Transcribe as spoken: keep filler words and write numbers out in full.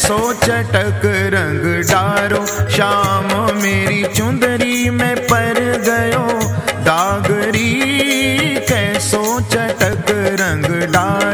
कैसो चटक रंग डारो, शाम मेरी चुंदरी में पर गयो दागरी, कैसो चटक रंग डारो।